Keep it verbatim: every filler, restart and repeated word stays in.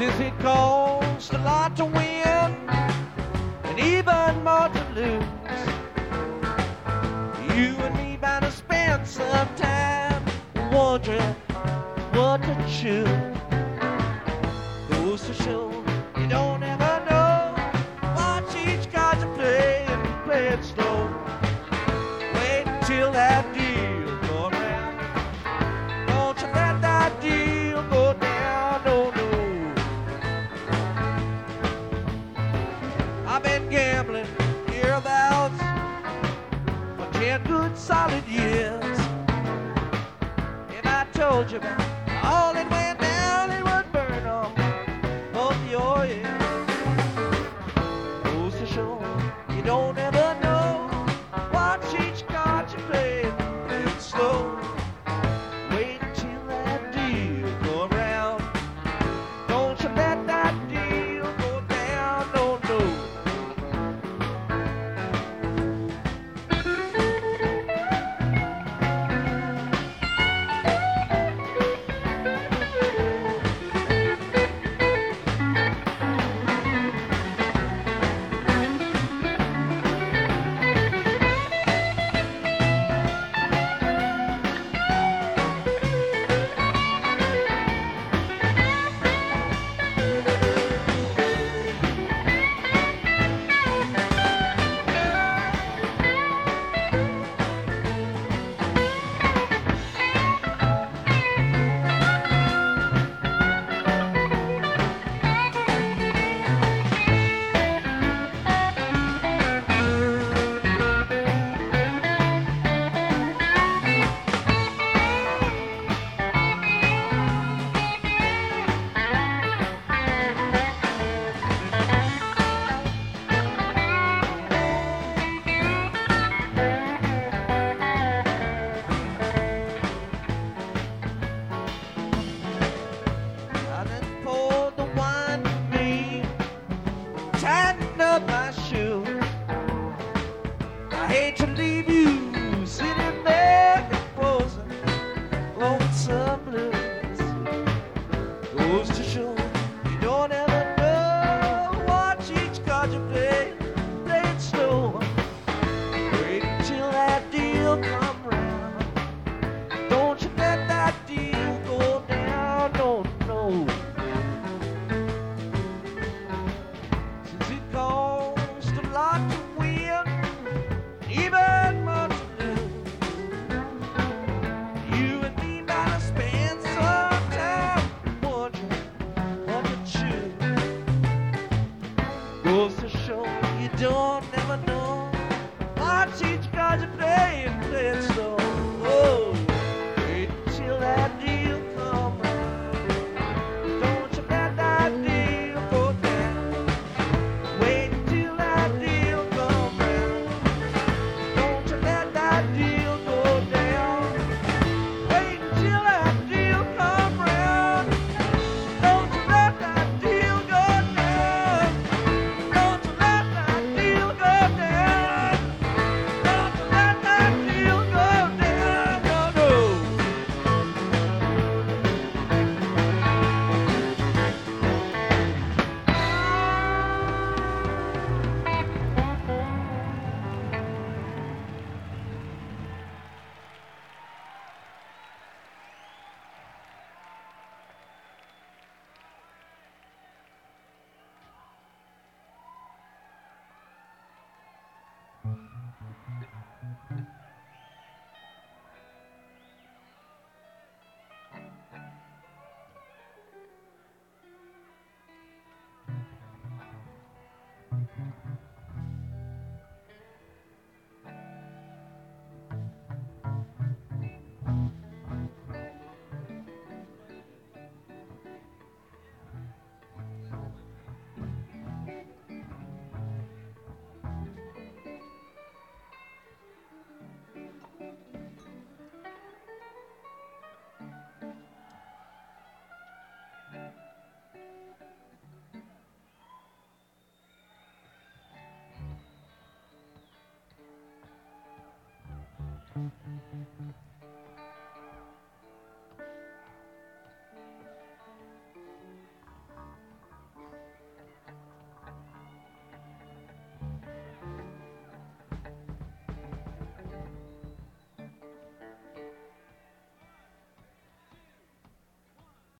Since it costs a lot to win and even more to lose, you and me bound to spend some time wondering what to choose. Goes to show you don't ever know. Watch each card you play and play it slow. Wait until that deal goes around. Don't you let that deal go down, no, no. I've been gambling hereabouts for ten good solid years. If I told you about all that went down, it would burn off both your ears. Goes to show you don't ever know. Watch each card you play and play it slow. Wait until that deal go around. Don't you let that deal go down, no, no. I then poured the wine for me, tightened up my shoes. I hate to leave you sitting there composing lonesome blues. Goes to show you don't ever know. Watch each card you play, play it slow. Wait until that deal come round. Don't you let that deal go down, no, no. Since it costs a lot to win, even more to lose, you and me might spend some time wondering what to choose. Goes to show you don't never know. Watch each card you play and play it slow. Oh, wait until that deal come round. Don't you let that deal go down. Wait until that deal come round. Don't you let that deal go down. Wait until that deal come round. Don't you let that deal go down. Don't you let that deal go down. Don't you let that deal go down, no, no.